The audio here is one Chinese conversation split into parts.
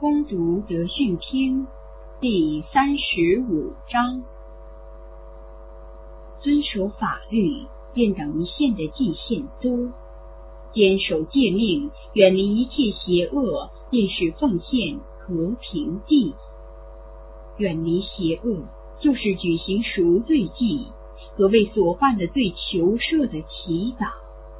攻读德训篇第35章。遵守法律便等于献的祭献多，坚守诫命，远离一切邪恶，便是奉献和平祭。远离邪恶，就是举行赎罪祭和为所犯的罪求赦的祈祷。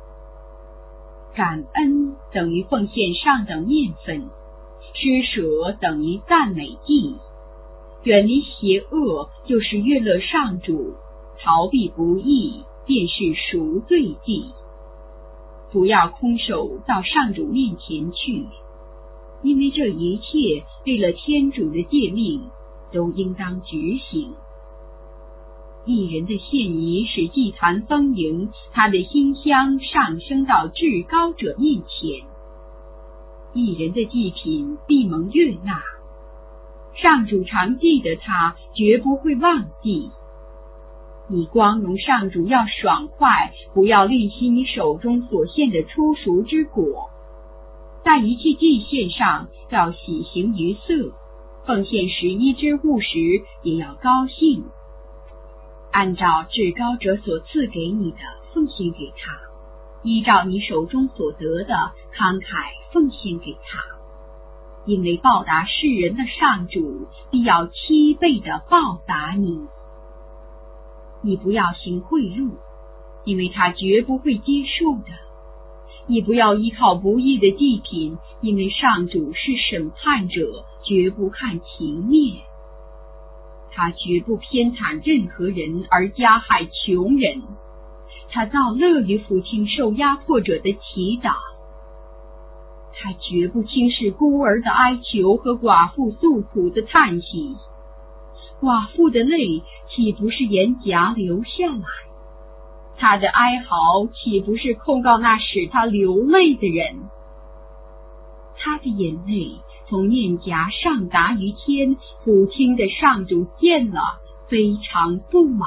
感恩等于奉献上等面粉，施舍等于赞美祭。远离邪恶，就是悦乐上主，逃避不义，便是赎罪祭。不要空手到上主面前去，因为这一切为了天主的诫命都应当执行。一人的献仪使祭坛丰盈，他的馨香上升到至高者面前。一人的祭品必蒙悦纳，上主常记得他，绝不会忘记。你光荣上主要爽快，不要吝惜你手中所献的初熟之果。在一切祭献上要喜形于色，奉献11只物时也要高兴。按照至高者所赐给你的奉献给他，依照你手中所得的慷慨奉献给他，因为报答世人的上主必要7倍的报答你。你不要行贿赂，因为他绝不会接受的。你不要依靠不义的祭品，因为上主是审判者，绝不看情面。他绝不偏袒任何人而加害穷人，他倒乐于抚清受压迫者的祈祷。他绝不轻视孤儿的哀求和寡妇诉苦的叹息。寡妇的泪岂不是沿颊流下来？他的哀嚎岂不是控告那使他流泪的人？他的眼泪从面颊上达于天，抚清的上主见了，非常不满。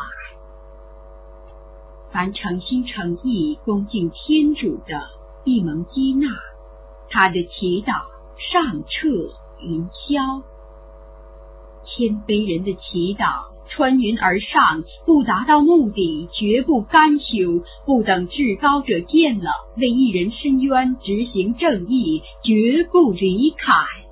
凡诚心诚意恭敬天主的，必蒙接纳，他的祈祷上彻云霄。谦卑人的祈祷穿云而上，不达到目的，绝不甘休，不等至高者见了，为一人伸冤，执行正义，绝不离开。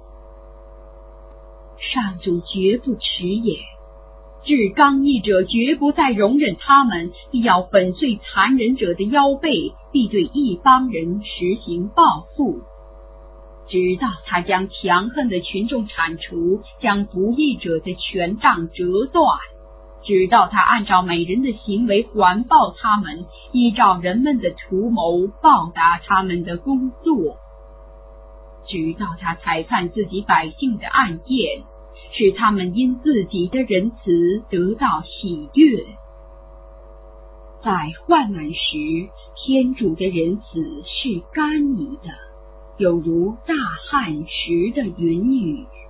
上主绝不迟延，至刚毅者绝不再容忍他们，必要粉碎残忍者的腰背，必对一帮人实行报复，直到他将强横的群众铲除，将不义者的权杖折断，直到他按照每人的行为还报他们，依照人们的图谋报答他们的工作，直到他裁判自己百姓的案件，使他们因自己的仁慈得到喜悦。在患难时，天主的仁慈是甘饴的，有如大旱时的云雨。